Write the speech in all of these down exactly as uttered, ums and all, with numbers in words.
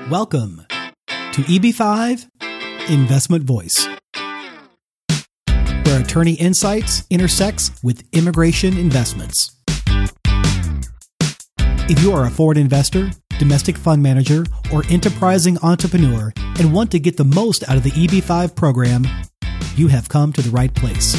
Welcome to E B five Investment Voice, where attorney insights intersects with immigration investments. If you are a foreign investor, domestic fund manager, or enterprising entrepreneur and want to get the most out of the E B five program, you have come to the right place.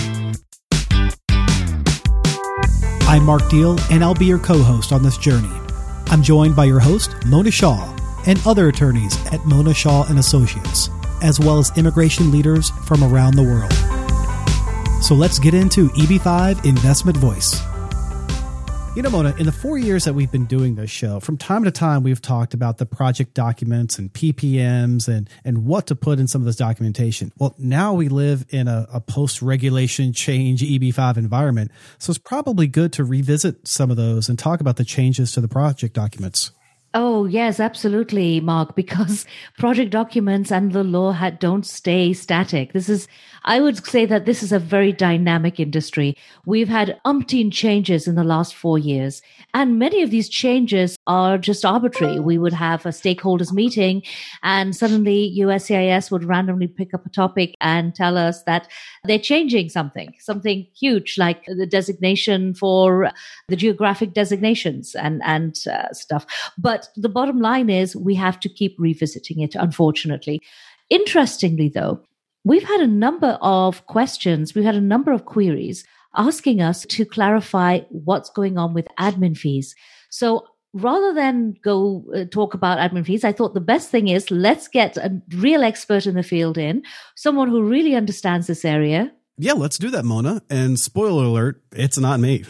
I'm Mark Deal, and I'll be your co-host on this journey. I'm joined by your host, Mona Shaw, and other attorneys at Mona Shaw and Associates, as well as immigration leaders from around the world. So let's get into E B five Investment Voice. You know, Mona, in the four years that we've been doing this show, from time to time, we've talked about the project documents and P P Ms and, and what to put in some of this documentation. Well, now we live in a, a post-regulation change E B five environment, so it's probably good to revisit some of those and talk about the changes to the project documents. Oh, yes, absolutely, Mark, because project documents and the law had, don't stay static. This is, I would say that this is a very dynamic industry. We've had umpteen changes in the last four years, and many of these changes are just arbitrary. We would have a stakeholders meeting, and suddenly U S C I S would randomly pick up a topic and tell us that they're changing something, something huge, like the designation for the geographic designations and, and uh, stuff. But the bottom line is we have to keep revisiting it, unfortunately. Interestingly, though, we've had a number of questions, we've had a number of queries asking us to clarify what's going on with admin fees. So rather than go uh, talk about admin fees, I thought the best thing is let's get a real expert in the field in, someone who really understands this area. Yeah, let's do that, Mona. And spoiler alert, it's not me.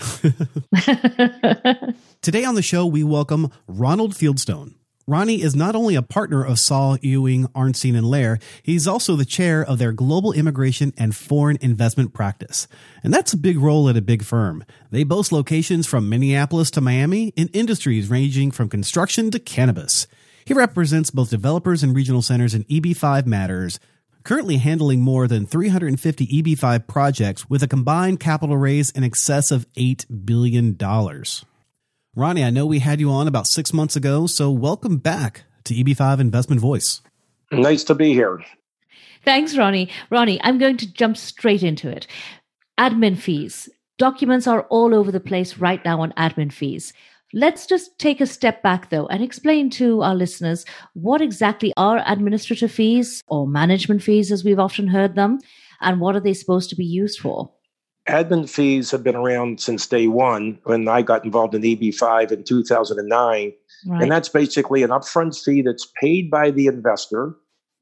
Today on the show, we welcome Ronald Fieldstone. Ronnie is not only a partner of Saul, Ewing, Arnstein, and Lair, he's also the chair of their Global Immigration and Foreign Investment Practice. And that's a big role at a big firm. They boast locations from Minneapolis to Miami in industries ranging from construction to cannabis. He represents both developers and regional centers in E B five matters, currently handling more than three hundred fifty E B five projects with a combined capital raise in excess of eight billion dollars. Ronnie, I know we had you on about six months ago, so welcome back to E B five Investment Voice. Nice to be here. Thanks, Ronnie. Ronnie, I'm going to jump straight into it. Admin fees. Documents are all over the place right now on admin fees. Let's just take a step back, though, and explain to our listeners what exactly are administrative fees or management fees, as we've often heard them, and what are they supposed to be used for? Admin fees have been around since day one when I got involved in E B five in two thousand nine. Right. And that's basically an upfront fee that's paid by the investor,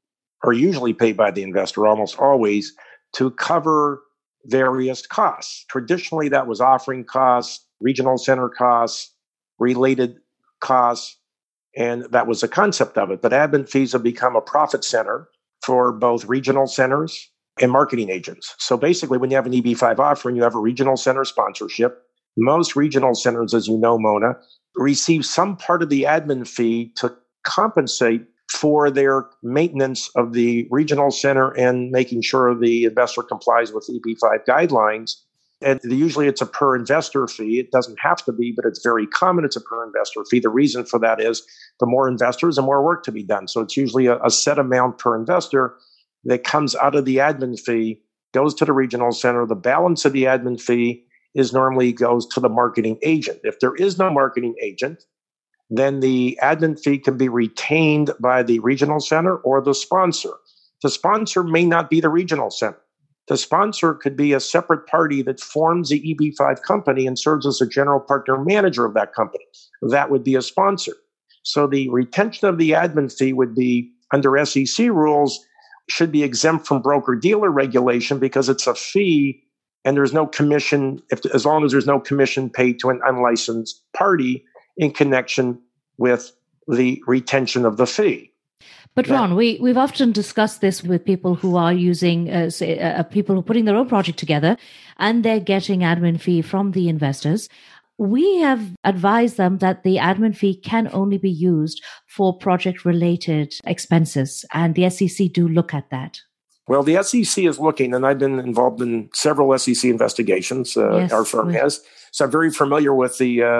or usually paid by the investor almost always, to cover various costs. Traditionally, that was offering costs, regional center costs, related costs, and that was the concept of it. But admin fees have become a profit center for both regional centers and marketing agents. So basically, when you have an E B five offering, you have a regional center sponsorship. Most regional centers, as you know, Mona, receive some part of the admin fee to compensate for their maintenance of the regional center and making sure the investor complies with E B five guidelines. And usually it's a per investor fee. It doesn't have to be, but it's very common it's a per investor fee. The reason for that is the more investors, the more work to be done. So it's usually a, a set amount per investor that comes out of the admin fee, goes to the regional center. The balance of the admin fee is normally goes to the marketing agent. If there is no marketing agent, then the admin fee can be retained by the regional center or the sponsor. The sponsor may not be the regional center. The sponsor could be a separate party that forms the E B five company and serves as a general partner manager of that company. That would be a sponsor. So the retention of the admin fee would be, under S E C rules, should be exempt from broker-dealer regulation because it's a fee and there's no commission, if, as long as there's no commission paid to an unlicensed party in connection with the retention of the fee. But Ron, we, we've often discussed this with people who are using, uh, say, uh, people who are putting their own project together and they're getting admin fee from the investors. We have advised them that the admin fee can only be used for project-related expenses, and the S E C do look at that. Well, the S E C is looking, and I've been involved in several S E C investigations, uh, yes, our firm we- has. So I'm very familiar with the uh,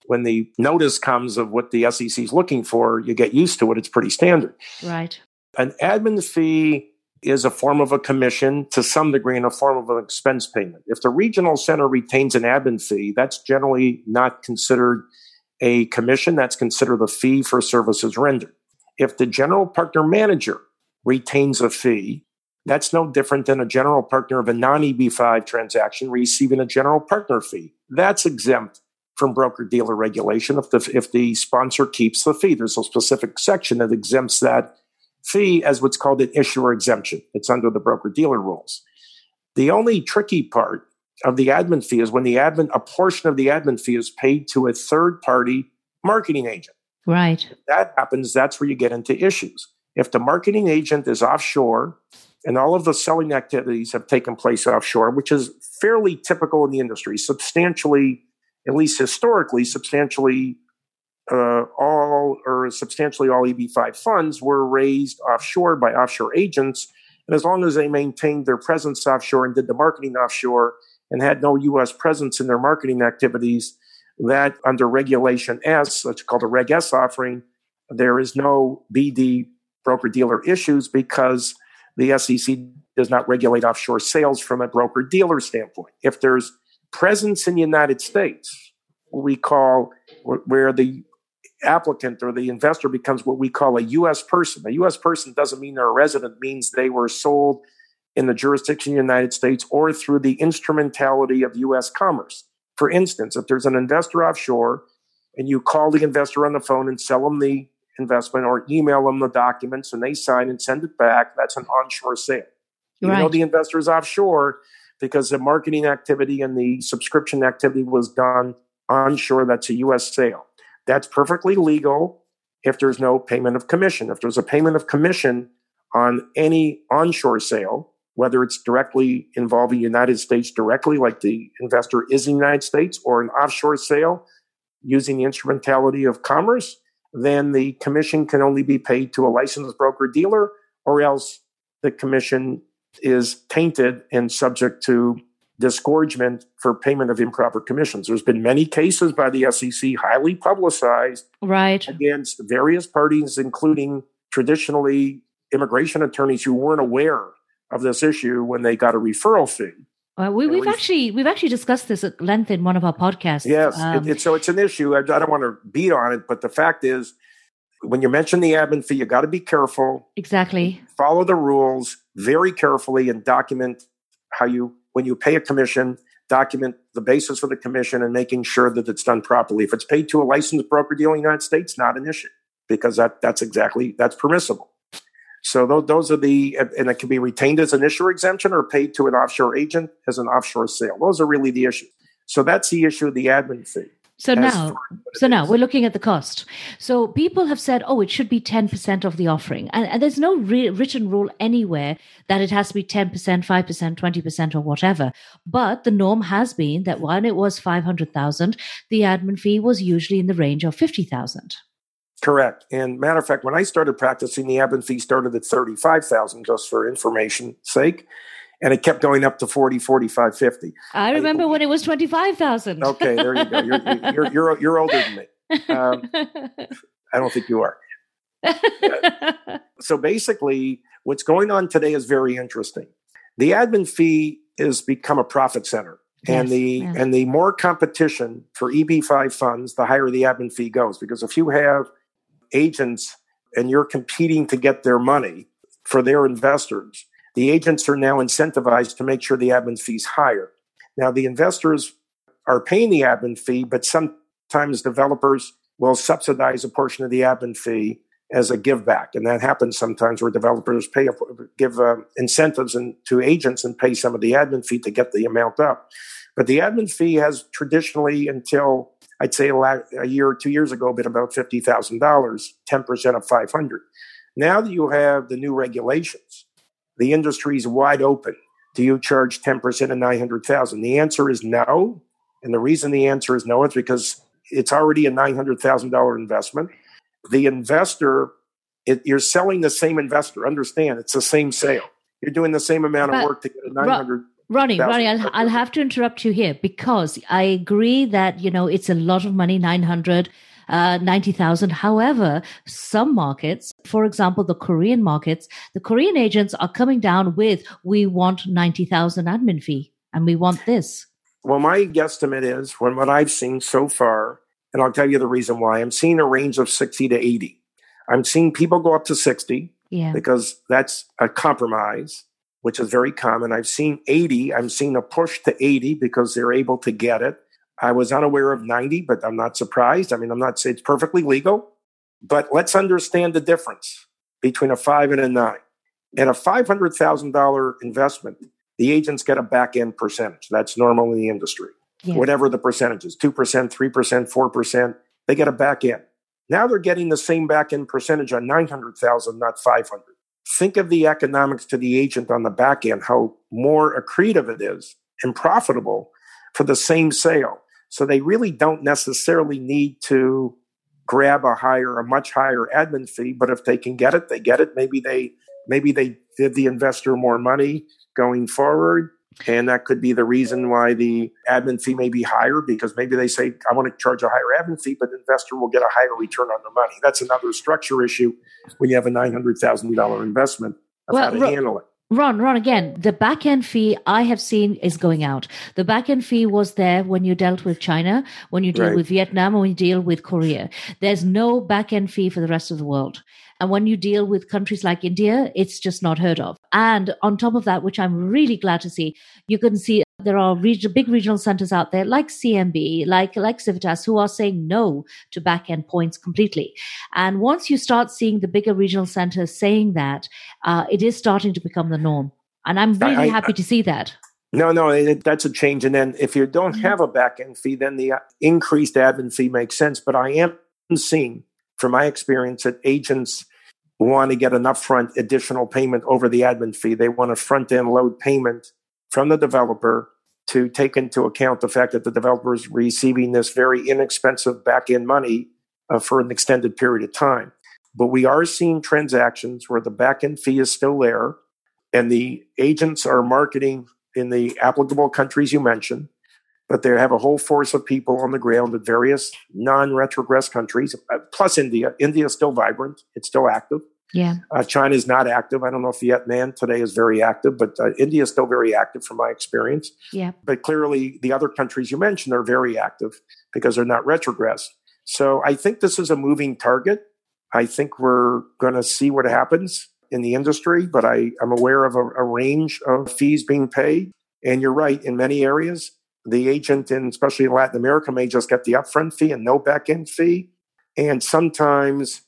when the notice comes of what the S E C is looking for, you get used to it. It's pretty standard. Right. An admin fee is a form of a commission to some degree in a form of an expense payment. If the regional center retains an admin fee, that's generally not considered a commission. That's considered a fee for services rendered. If the general partner manager retains a fee, that's no different than a general partner of a non-E B five transaction receiving a general partner fee. That's exempt from broker-dealer regulation if the, if the sponsor keeps the fee. There's a specific section that exempts that fee as what's called an issuer exemption. It's under the broker-dealer rules. The only tricky part of the admin fee is when the admin, a portion of the admin fee is paid to a third-party marketing agent. Right. If that happens, that's where you get into issues. If the marketing agent is offshore and all of the selling activities have taken place offshore, which is fairly typical in the industry, substantially, at least historically, substantially uh, all or substantially all E B five funds were raised offshore by offshore agents. And as long as they maintained their presence offshore and did the marketing offshore and had no U S presence in their marketing activities, that under Regulation S, that's called a Reg S offering, there is no B D broker-dealer issues because the S E C does not regulate offshore sales from a broker-dealer standpoint. If there's presence in the United States, what we call where the applicant or the investor becomes what we call a U S person. A U S person doesn't mean they're a resident, it means they were sold in the jurisdiction of the United States or through the instrumentality of U S commerce. For instance, if there's an investor offshore and you call the investor on the phone and sell them the investment or email them the documents and they sign and send it back, that's an onshore sale. Even Right. though the investor is offshore, because the marketing activity and the subscription activity was done onshore, that's a U S sale. That's perfectly legal if there's no payment of commission. If there's a payment of commission on any onshore sale, whether it's directly involving the United States directly, like the investor is in the United States, or an offshore sale using the instrumentality of commerce, then the commission can only be paid to a licensed broker-dealer, or else the commission is tainted and subject to disgorgement for payment of improper commissions. There's been many cases by the S E C, highly publicized, Right. against various parties, including traditionally immigration attorneys who weren't aware of this issue when they got a referral fee. Uh, we, we've we- actually we've actually discussed this at length in one of our podcasts. Yes, Um, it, it, so it's an issue. I, I don't want to beat on it, but the fact is, when you mention the admin fee, you got to be careful. exactly. Follow the rules very carefully and document how you, when you pay a commission, document the basis of the commission and making sure that it's done properly. If it's paid to a licensed broker-dealer in the United States, not an issue, because that that's exactly, that's permissible. So those, those are the, and it can be retained as an issuer exemption or paid to an offshore agent as an offshore sale. Those are really the issues. So that's the issue of the admin fee. So As now, far as what it so now is. we're looking at the cost. So people have said, oh, it should be ten percent of the offering. And, and there's no re- written rule anywhere that it has to be ten percent, five percent, twenty percent or whatever. But the norm has been that when it was five hundred thousand, the admin fee was usually in the range of fifty thousand. Correct. And matter of fact, when I started practicing, the admin fee started at thirty-five thousand, just for information sake. And it kept going up to forty, forty-five, fifty. I remember when it was twenty-five thousand. Okay, there you go. You're, you're, you're, you're older than me. Um, I don't think you are. So basically, what's going on today is very interesting. The admin fee has become a profit center. And Yes, the yeah. and the more competition for E B five funds, the higher the admin fee goes. Because if you have agents and you're competing to get their money for their investors, the agents are now incentivized to make sure the admin fee is higher. Now, the investors are paying the admin fee, but sometimes developers will subsidize a portion of the admin fee as a give back. And that happens sometimes where developers pay, give uh, incentives and, to agents and pay some of the admin fee to get the amount up. But the admin fee has traditionally, until I'd say a year or two years ago, been about fifty thousand dollars, ten percent of five hundred. Now that you have the new regulations, the industry is wide open. Do you charge ten percent of nine hundred thousand? The answer is no. And the reason the answer is no is because it's already a nine hundred thousand dollars investment. The investor, it, you're selling the same investor. Understand, it's the same sale. You're doing the same amount of But- work to get a nine hundred. Ronnie, Ronnie, I'll, I'll have to interrupt you here because I agree that, you know, it's a lot of money, nine hundred, uh, ninety thousand. However, some markets, for example, the Korean markets, the Korean agents are coming down with, we want ninety thousand admin fee and we want this. Well, my guesstimate is, from what I've seen so far, and I'll tell you the reason why, I'm seeing a range of sixty to eighty. I'm seeing people go up to sixty yeah. because that's a compromise, which is very common. I've seen eighty. I'm seeing a push to eighty because they're able to get it. I was unaware of ninety, but I'm not surprised. I mean, I'm not saying it's perfectly legal, but let's understand the difference between a five and a nine. And a five hundred thousand dollars investment, the agents get a back-end percentage. That's normal in the industry. Yeah. Whatever the percentage is, two percent, three percent, four percent, they get a back-end. Now they're getting the same back-end percentage on nine hundred thousand dollars, not five hundred thousand dollars. Think of the economics to the agent on the back end, how more accretive it is and profitable for the same sale. So they really don't necessarily need to grab a higher, a much higher admin fee, but if they can get it, they get it. Maybe they, maybe they give the investor more money going forward. And that could be the reason why the admin fee may be higher, because maybe they say, I want to charge a higher admin fee, but the investor will get a higher return on their money. That's another structure issue when you have a nine hundred thousand dollars investment of well, how to Ron, handle it. Ron, Ron, again, the back-end fee I have seen is going out. The back-end fee was there when you dealt with China, when you deal right. with Vietnam, and when you deal with Korea. There's no back-end fee for the rest of the world. And when you deal with countries like India, it's just not heard of. And on top of that, which I'm really glad to see, you can see there are region, big regional centers out there like C M B, like, like Civitas, who are saying no to back-end points completely. And once you start seeing the bigger regional centers saying that, uh, it is starting to become the norm. And I'm really I, happy I, to see that. No, no, it, that's a change. And then if you don't mm-hmm. have a back-end fee, then the increased admin fee makes sense. But I am seeing, from my experience, that agents want to get an upfront additional payment over the admin fee. They want a front-end load payment from the developer to take into account the fact that the developer is receiving this very inexpensive back-end money uh, for an extended period of time. But we are seeing transactions where the back-end fee is still there, and the agents are marketing in the applicable countries you mentioned, but they have a whole force of people on the ground in various non-retrogress countries, uh, plus India. India is still vibrant. It's still active. Yeah. Uh, China is not active. I don't know if Vietnam today is very active, but uh, India is still very active from my experience. Yeah. But clearly the other countries you mentioned are very active because they're not retrogress. So I think this is a moving target. I think we're going to see what happens in the industry, but I, I'm aware of a, a range of fees being paid. And you're right, in many areas, the agent, in especially in Latin America, may just get the upfront fee and no back-end fee. And sometimes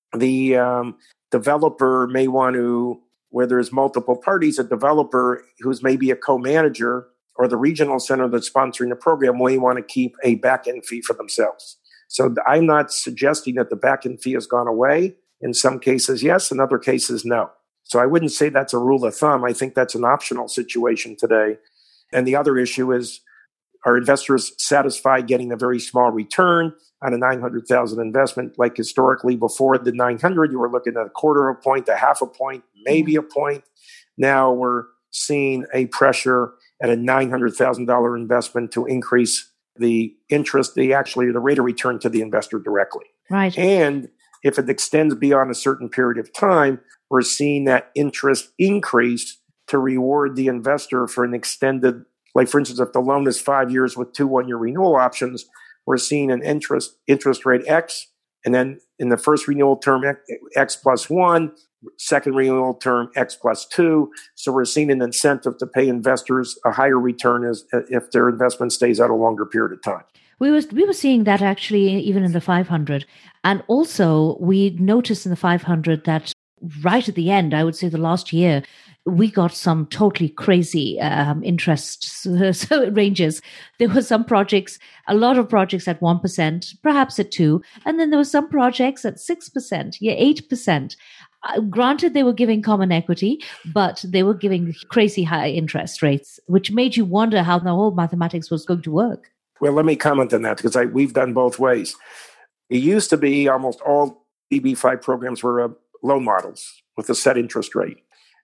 the um, developer may want to, where there's multiple parties, a developer who's maybe a co-manager or the regional center that's sponsoring the program may want to keep a back-end fee for themselves. So I'm not suggesting that the back-end fee has gone away. In some cases, yes. In other cases, no. So I wouldn't say that's a rule of thumb. I think that's an optional situation today. And the other issue is, are investors satisfied getting a very small return on a nine hundred thousand investment? Like historically, before the nine hundred, you were looking at a quarter of a point, a half a point, maybe a point. Now we're seeing a pressure at a nine hundred thousand dollars investment to increase the interest, the actually the rate of return to the investor directly. Right. And if it extends beyond a certain period of time, we're seeing that interest increase to reward the investor for an extended, like for instance, if the loan is five years with two one-year renewal options, we're seeing an interest interest rate X, and then in the first renewal term, X plus one, second renewal term, X plus two. So we're seeing an incentive to pay investors a higher return as if their investment stays out a longer period of time. We were we were seeing that actually even in the five hundred. And also we noticed in the five hundred that right at the end, I would say the last year, we got some totally crazy um, interest so, so ranges. There were some projects, a lot of projects at one percent, perhaps at two. And then there were some projects at six percent, yeah, eight percent. Uh, granted, they were giving common equity, but they were giving crazy high interest rates, which made you wonder how the whole mathematics was going to work. Well, let me comment on that because I, we've done both ways. It used to be almost all E B five programs were uh, loan models with a set interest rate.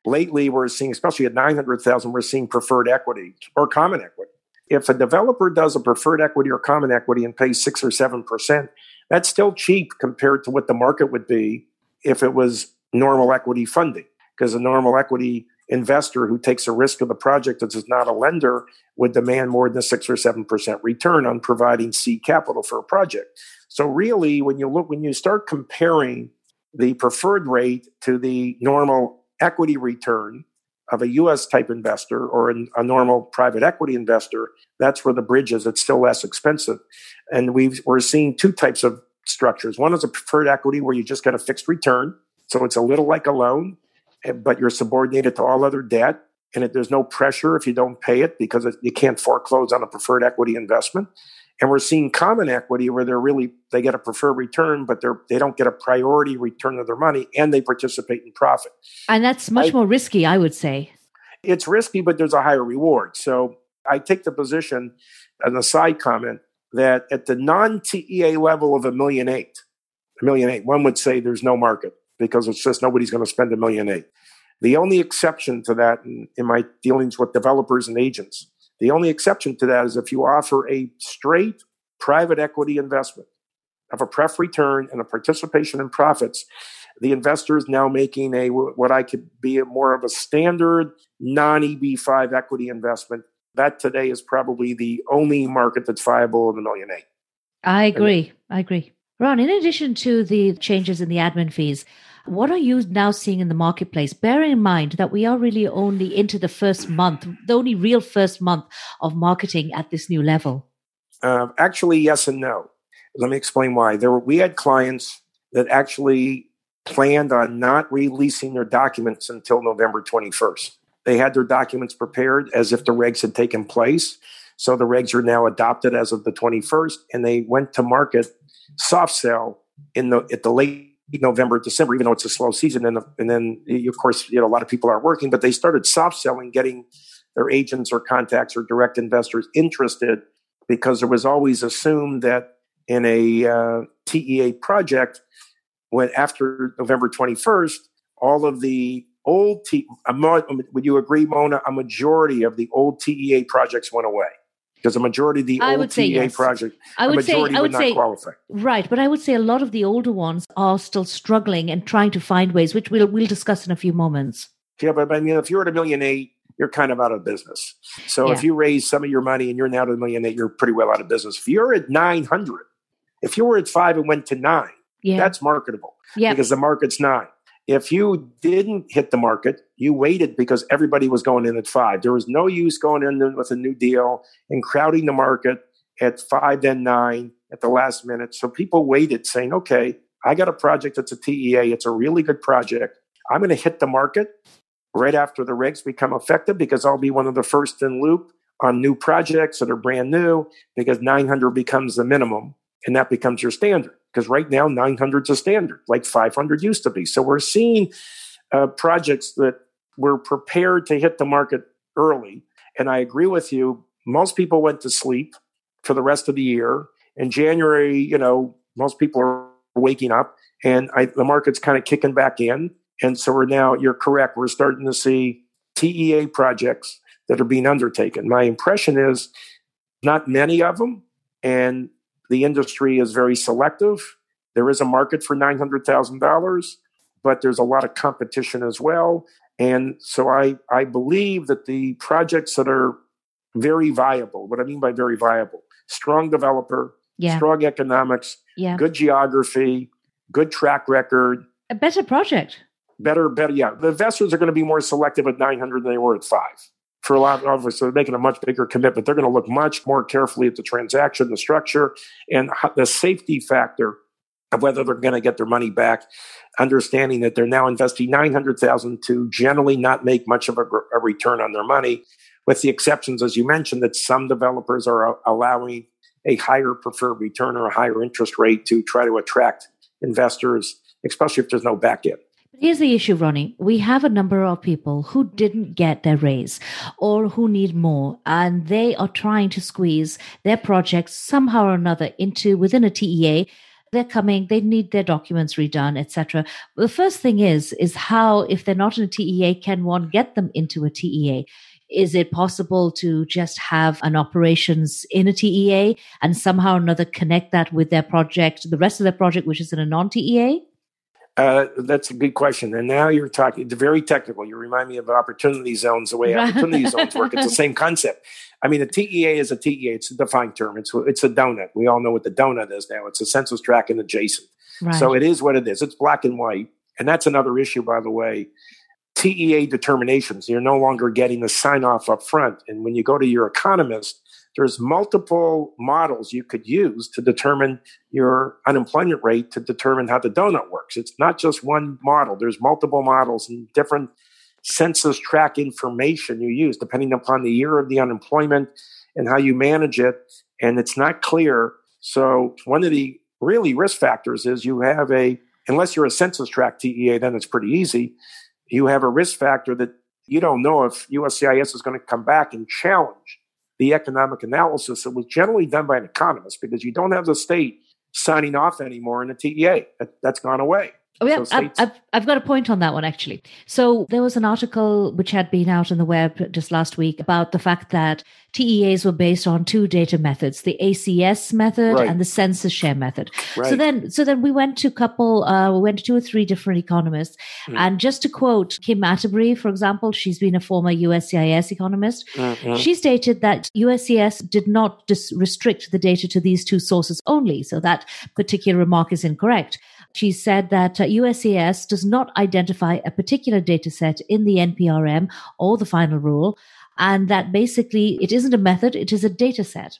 lately we're seeing, especially at nine hundred thousand, we're seeing preferred equity or common equity. If a developer does a preferred equity or common equity and pays six or seven percent, that's still cheap compared to what the market would be if it was normal equity funding. Because a normal equity investor who takes a risk of the project that is not a lender would demand more than a six or seven percent return on providing seed capital for a project. So really, when you look, when you start comparing the preferred rate to the normal equity return of a U S type investor or a normal private equity investor, that's where the bridge is. It's still less expensive. And we've, we're seeing two types of structures. One is a preferred equity where you just get a fixed return. So it's a little like a loan, but you're subordinated to all other debt. And it, there's no pressure if you don't pay it because it, you can't foreclose on a preferred equity investment. And we're seeing common equity where they're really, they get a preferred return, but they're, they don't get a priority return of their money and they participate in profit. And that's much I, more risky, I would say. It's risky, but there's a higher reward. So I take the position, an aside comment, that at the non-T E A level of a million eight, a million eight, one would say there's no market because it's just nobody's going to spend a million eight. The only exception to that in, in my dealings with developers and agents, the only exception to that is if you offer a straight private equity investment of a pref return and a participation in profits, the investor is now making a what I could be a more of a standard non-E B five equity investment. That today is probably the only market that's viable in the million eight. I agree. I agree. Ron, in addition to the changes in the admin fees, what are you now seeing in the marketplace? Bearing in mind that we are really only into the first month, the only real first month of marketing at this new level. Uh, actually, yes and no. Let me explain why. There were, we had clients that actually planned on not releasing their documents until November twenty-first. They had their documents prepared as if the regs had taken place. So the regs are now adopted as of the twenty-first, and they went to market soft sell in the at the late November, December, even though it's a slow season. And, the, and then, of course, you know, a lot of people aren't working, but they started soft selling, getting their agents or contacts or direct investors interested because it was always assumed that in a uh, T E A project, when after November twenty-first, all of the old T, would you agree, Mona? A majority of the old T E A projects went away. Because a majority of the I old T E A yes. project, I would a majority say, I would, would not say, qualify. Right, but I would say a lot of the older ones are still struggling and trying to find ways, which we'll we'll discuss in a few moments. Yeah, but I mean, if you're at a million eight, you're kind of out of business. So yeah. if you raise some of your money and you're now at a million eight, you're pretty well out of business. If you're at nine hundred, if you were at five and went to nine, yeah. that's marketable yeah. because the market's nine. If you didn't hit the market, you waited because everybody was going in at five. There was no use going in with a new deal and crowding the market at five, then nine at the last minute. So people waited saying, okay, I got a project that's a T E A. It's a really good project. I'm going to hit the market right after the regs become effective because I'll be one of the first in loop on new projects that are brand new because nine hundred becomes the minimum and that becomes your standard. Because right now, nine hundred is a standard, like five hundred used to be. So we're seeing uh, projects that were prepared to hit the market early. And I agree with you. Most people went to sleep for the rest of the year. In January, you know, most people are waking up and I, the market's kind of kicking back in. And so we're now, you're correct, we're starting to see T E A projects that are being undertaken. My impression is not many of them. And the industry is very selective. There is a market for nine hundred thousand dollars, but there's a lot of competition as well. And so I, I believe that the projects that are very viable, what I mean by very viable, strong developer, yeah. strong economics, yeah. good geography, good track record. A better project. Better, better, yeah. The investors are going to be more selective at nine hundred than they were at five. For a lot of us, they're making a much bigger commitment. They're going to look much more carefully at the transaction, the structure, and the safety factor of whether they're going to get their money back, understanding that they're now investing nine hundred thousand dollars to generally not make much of a, a return on their money, with the exceptions, as you mentioned, that some developers are allowing a higher preferred return or a higher interest rate to try to attract investors, especially if there's no back end. Here's the issue, Ronnie. We have a number of people who didn't get their raise or who need more, and they are trying to squeeze their projects somehow or another into within a T E A. they're coming, they need their documents redone, et cetera. The first thing is, is how, if they're not in a T E A, can one get them into a T E A? Is it possible to just have an operations in a T E A and somehow or another connect that with their project, the rest of their project, which is in a non-T E A? Uh, that's a good question. And now you're talking, it's very technical. You remind me of opportunity zones, the way opportunity zones work. It's the same concept. I mean, a T E A is a T E A. It's a defined term. It's it's a donut. We all know what the donut is now. It's a census tract and adjacent. Right. So it is what it is. It's black and white. And that's another issue, by the way. T E A determinations, you're no longer getting the sign off up front. And when you go to your economist, there's multiple models you could use to determine your unemployment rate, to determine how the donut works. It's not just one model. There's multiple models and different census tract information you use depending upon the year of the unemployment and how you manage it. And it's not clear. So one of the really risk factors is you have a, unless you're a census tract T E A, then it's pretty easy. You have a risk factor that you don't know if U S C I S is going to come back and challenge the economic analysis that was generally done by an economist, because you don't have the state signing off anymore in a T E A. That, that's gone away. Oh, yeah, so I've, I've, I've got a point on that one, actually. So there was an article which had been out on the web just last week about the fact that T E As were based on two data methods, the A C S method right. and the census share method. Right. So then so then we went to a couple, uh, we went to two or three different economists. Mm. And just to quote Kim Atterbury, for example, she's been a former U S C I S economist. Mm-hmm. She stated that U S C I S did not dis- restrict the data to these two sources only. So that particular remark is incorrect. She said that uh, U S C I S does not identify a particular data set in the N P R M or the final rule, and that basically it isn't a method, it is a data set.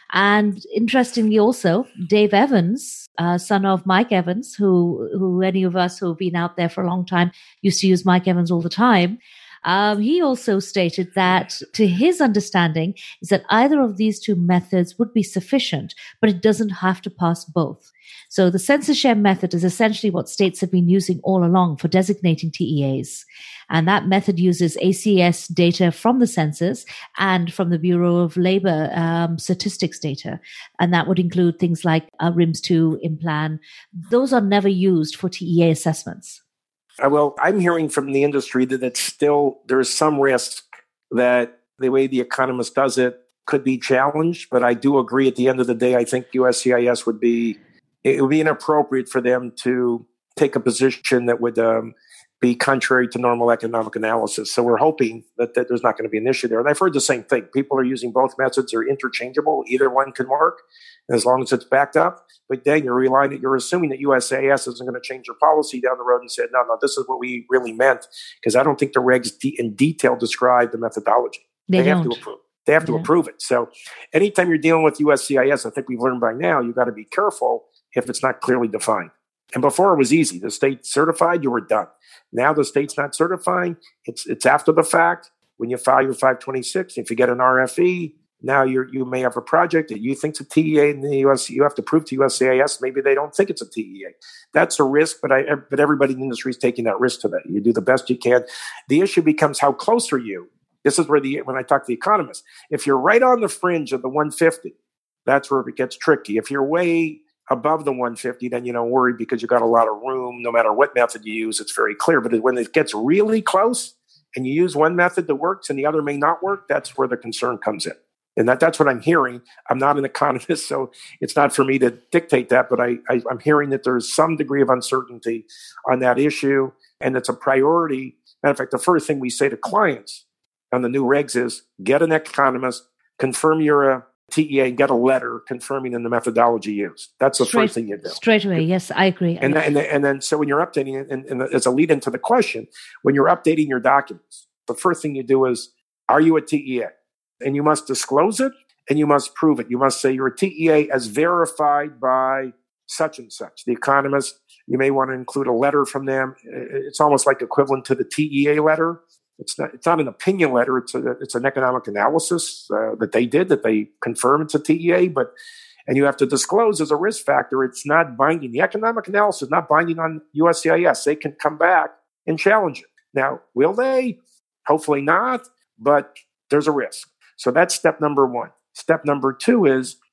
And interestingly also, Dave Evans, uh, son of Mike Evans, who, who any of us who have been out there for a long time used to use Mike Evans all the time, Um, he also stated that, to his understanding, is that either of these two methods would be sufficient, but it doesn't have to pass both. So the census share method is essentially what states have been using all along for designating T E As. And that method uses A C S data from the census and from the Bureau of Labor um, statistics data. And that would include things like uh, R I M S two, IMPLAN. Those are never used for T E A assessments. Well, I'm hearing from the industry that it's still, there's some risk that the way the economist does it could be challenged. But I do agree at the end of the day, I think U S C I S would be, it would be inappropriate for them to take a position that would um, be contrary to normal economic analysis. So we're hoping that, that there's not going to be an issue there. And I've heard the same thing. People are using both methods. They're interchangeable. Either one can work as long as it's backed up. But then you're relying, you're assuming that U S C I S isn't going to change their policy down the road and say, no, no, this is what we really meant. Because I don't think the regs de- in detail describe the methodology. They, they have don't. to approve. They have to yeah. approve it. So anytime you're dealing with U S C I S, I think we've learned by now, you've got to be careful if it's not clearly defined. And before it was easy. The state certified, you were done. Now the state's not certifying. It's it's after the fact. When you file your five twenty-six, if you get an R F E, now you you may have a project that you think it's a T E A in the U S. You have to prove to U S C I S. Maybe they don't think it's a T E A. That's a risk, but I but everybody in the industry is taking that risk today. You do the best you can. The issue becomes how close are you? This is where the when I talk to the economists, if you're right on the fringe of the one fifty, that's where it gets tricky. If you're way above the one fifty, then you don't worry because you got a lot of room. No matter what method you use, it's very clear. But when it gets really close and you use one method that works and the other may not work, that's where the concern comes in. And that, that's what I'm hearing. I'm not an economist, so it's not for me to dictate that, but I, I, I'm hearing that there's some degree of uncertainty on that issue, and it's a priority. Matter of fact, the first thing we say to clients on the new regs is get an economist, confirm you're a T E A, and get a letter confirming in the methodology used. That's the straight, first thing you do. Straight away, yes, I agree. And, and, and then, so when you're updating it, and, and as a lead into the question, when you're updating your documents, the first thing you do is, are you a T E A? And you must disclose it, and you must prove it. You must say you're a T E A as verified by such and such. The economist, you may want to include a letter from them. It's almost like equivalent to the T E A letter. It's not, it's not an opinion letter. It's a, it's an economic analysis uh, that they did, that they confirm it's a T E A, but, and you have to disclose as a risk factor. It's not binding. The economic analysis is not binding on U S C I S. They can come back and challenge it. Now, will they? Hopefully not, but there's a risk. So that's step number one. Step number two is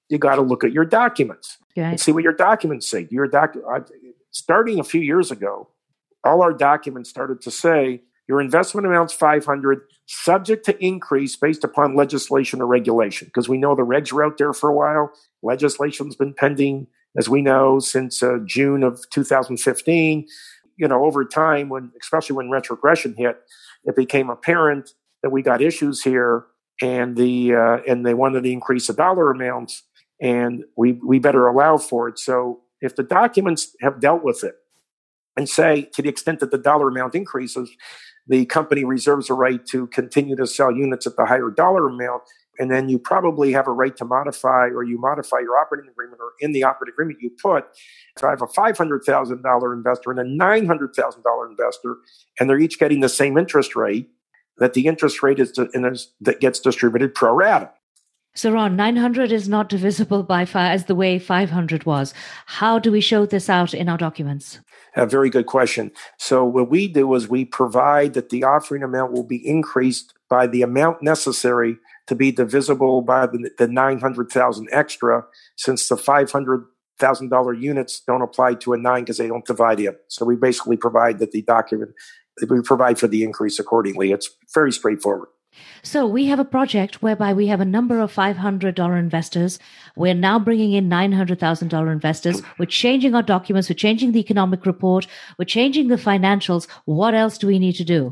you got to look at your documents right. and see what your documents say. Your doc, starting a few years ago, all our documents started to say your investment amount's five hundred, subject to increase based upon legislation or regulation, because we know the regs were out there for a while. Legislation's been pending, as we know, since uh, June of two thousand fifteen. You know, over time, when especially when retrogression hit, it became apparent that we got issues here, and the uh, and they wanted to increase the dollar amounts, and we we better allow for it. So if the documents have dealt with it and say, to the extent that the dollar amount increases, the company reserves a right to continue to sell units at the higher dollar amount, and then you probably have a right to modify, or you modify your operating agreement, or in the operating agreement you put, so I have a five hundred thousand dollars investor and a nine hundred thousand dollars investor, and they're each getting the same interest rate, that the interest rate is, to, and is that gets distributed pro rata. So Ron, nine hundred is not divisible by five as the way five hundred was. How do we show this out in our documents? A very good question. So what we do is we provide that the offering amount will be increased by the amount necessary to be divisible by the, the nine hundred thousand extra, since the five hundred thousand dollars units don't apply to a nine because they don't divide it. So we basically provide that the document, we provide for the increase accordingly. It's very straightforward. So we have a project whereby we have a number of five hundred dollars investors. We're now bringing in nine hundred thousand dollars investors. We're changing our documents. We're changing the economic report. We're changing the financials. What else do we need to do?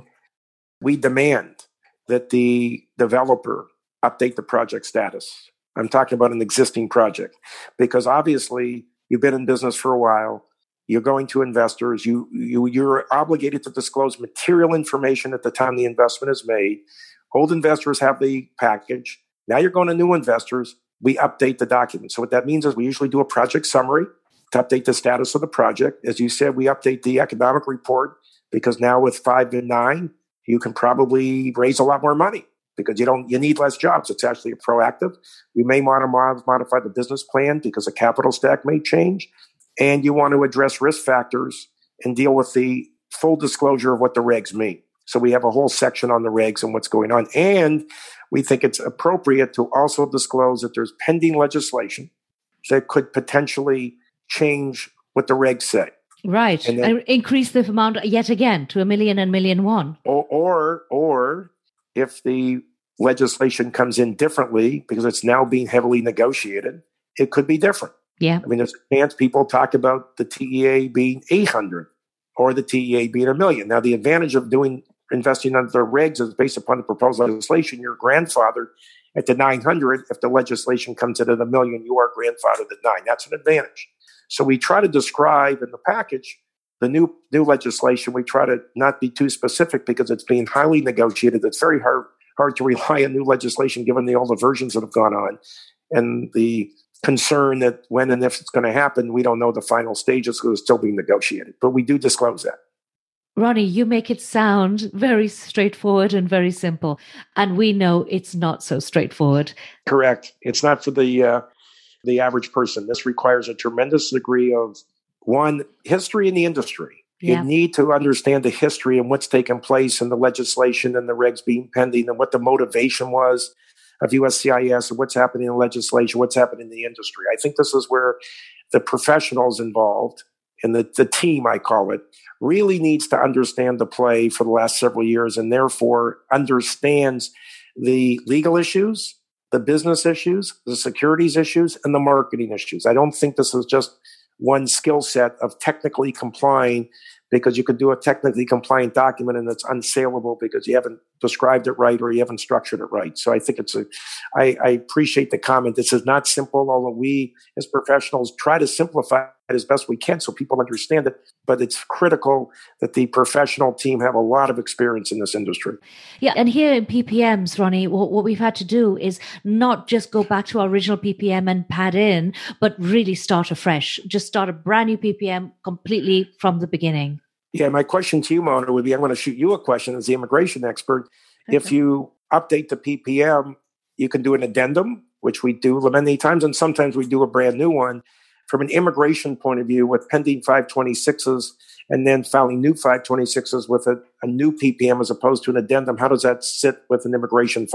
We demand that the developer update the project status. I'm talking about an existing project, because obviously you've been in business for a while. You're going to investors. You, you, you're obligated to disclose material information at the time the investment is made. Old investors have the package. Now you're going to new investors. We update the document. So what that means is we usually do a project summary to update the status of the project. As you said, we update the economic report, because now with five and nine, you can probably raise a lot more money, because you don't, you need less jobs. It's actually proactive. You may want to mod- modify the business plan because the capital stack may change, and you want to address risk factors and deal with the full disclosure of what the regs mean. So we have a whole section on the regs and what's going on. And we think it's appropriate to also disclose that there's pending legislation that could potentially change what the regs say. Right. And then, increase the amount yet again to a million and million one. Or, or, or if the legislation comes in differently, because it's now being heavily negotiated, it could be different. Yeah. I mean, there's a chance people talk about the T E A being eight hundred or the T E A being a million. Now, the advantage of doing investing under the regs is based upon the proposed legislation. Your grandfather at the nine hundred, if the legislation comes in at a million, you are grandfathered at nine. That's an advantage. So we try to describe in the package the new new legislation. We try to not be too specific because it's being highly negotiated. It's very hard hard to rely on new legislation given the all the versions that have gone on, and the concern that when and if it's going to happen, we don't know the final stages because it's still being negotiated. But we do disclose that. Ronnie, you make it sound very straightforward and very simple. And we know it's not so straightforward. Correct. It's not for the uh, the average person. This requires a tremendous degree of, one, history in the industry. Yeah. You need to understand the history and what's taken place in the legislation and the regs being pending and what the motivation was of U S C I S and what's happening in legislation, what's happening in the industry. I think this is where the professionals involved and the, the team, I call it, really needs to understand the play for the last several years and therefore understands the legal issues, the business issues, the securities issues, and the marketing issues. I don't think this is just one skill set of technically complying, because you could do a technically compliant document and it's unsaleable because you haven't described it right or you haven't structured it right. So I think it's a, I, I appreciate the comment. This is not simple, although we as professionals try to simplify it as best we can so people understand it. But it's critical that the professional team have a lot of experience in this industry. Yeah. And here in P P Ms, Ronnie, what, what we've had to do is not just go back to our original P P M and pad in, but really start afresh. Just start a brand new P P M completely from the beginning. Yeah, my question to you, Mona, would be, I'm going to shoot you a question as the immigration expert. Okay. If you update the P P M, you can do an addendum, which we do many times, and sometimes we do a brand new one. From an immigration point of view, with pending five twenty-sixes and then filing new five twenty-sixes with a, a new P P M as opposed to an addendum, how does that sit with an immigration filing?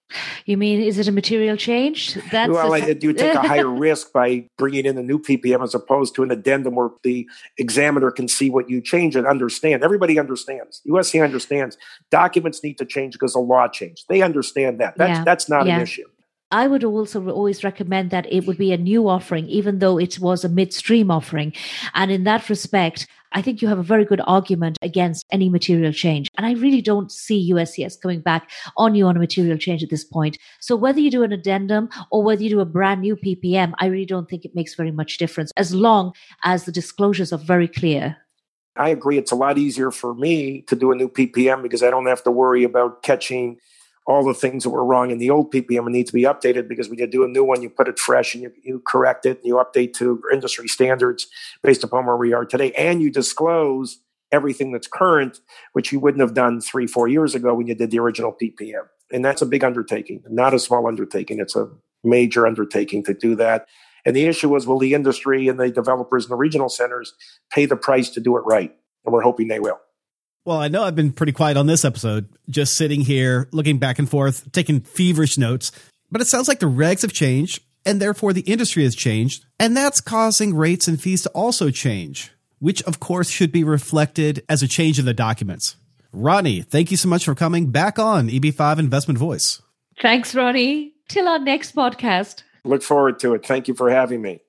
You mean, is it a material change? That's well, a... you take a higher risk by bringing in a new P P M as opposed to an addendum where the examiner can see what you change and understand. Everybody understands. U S C understands. Documents need to change because the law changed. They understand that. That's, yeah. that's not yeah. an issue. I would also always recommend that it would be a new offering, even though it was a midstream offering. And in that respect, I think you have a very good argument against any material change. And I really don't see U S C S coming back on you on a material change at this point. So whether you do an addendum or whether you do a brand new P P M, I really don't think it makes very much difference as long as the disclosures are very clear. I agree. It's a lot easier for me to do a new P P M because I don't have to worry about catching all the things that were wrong in the old P P M and need to be updated, because when you do a new one, you put it fresh and you, you correct it and you update to industry standards based upon where we are today. And you disclose everything that's current, which you wouldn't have done three, four years ago when you did the original P P M. And that's a big undertaking, not a small undertaking. It's a major undertaking to do that. And the issue was, will the industry and the developers and the regional centers pay the price to do it right? And we're hoping they will. Well, I know I've been pretty quiet on this episode, just sitting here, looking back and forth, taking feverish notes, but it sounds like the regs have changed, and therefore the industry has changed, and that's causing rates and fees to also change, which of course should be reflected as a change in the documents. Ronnie, thank you so much for coming back on E B five Investment Voice. Thanks, Ronnie. Till our next podcast. Look forward to it. Thank you for having me.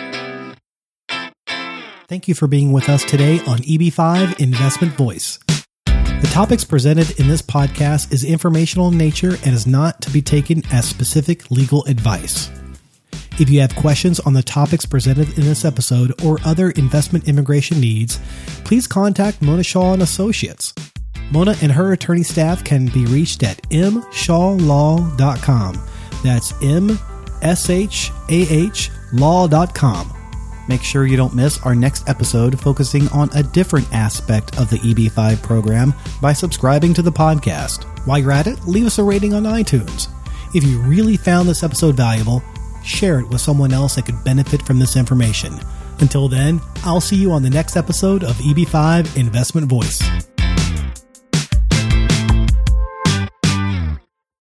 Thank you for being with us today on E B five Investment Voice. The topics presented in this podcast is informational in nature and is not to be taken as specific legal advice. If you have questions on the topics presented in this episode or other investment immigration needs, please contact Mona Shaw and Associates. Mona and her attorney staff can be reached at m shaw law dot com. That's M S H A H law dot com. Make sure you don't miss our next episode focusing on a different aspect of the E B five program by subscribing to the podcast. While you're at it, leave us a rating on iTunes. If you really found this episode valuable, share it with someone else that could benefit from this information. Until then, I'll see you on the next episode of E B five Investment Voice.